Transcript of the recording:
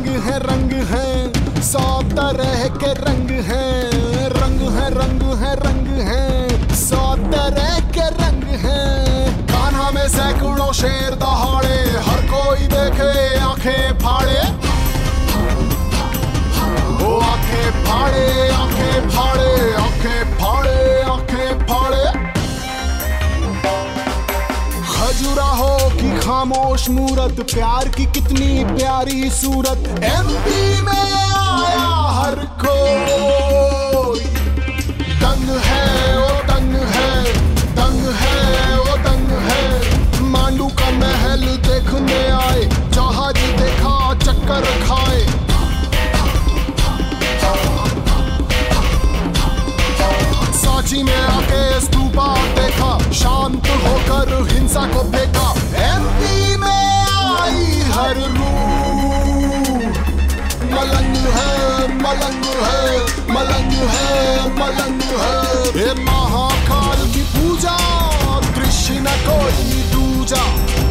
रंग है 100 तरह के रंग है, रंग है रंग है रंग है 100 तरह के रंग है। कान्हा में सैकड़ों शेर दहाड़े, हर कोई देखे आंखें फाड़े, वो आंखें फाड़े आंखें फाड़े आंखें फाड़े आंखें फाड़े। खजुराहो की खामोश मूरत, प्यार की कितनी प्यारी सूरत, एमपी में आया हर कोई। दंग है वो दंग है, दंग है वो दंग है। मांडू का महल देखने आए, जहाज देखा चक्कर खाए। सांची में आके स्तूपा देखा, शांत होकर हिंसा को फेंका। एमपी में आई हर रूह, मलंग है मलंग है मलंग है मलंग है। ये महाकाल की पूजा, दृश्य न कोई दूजा।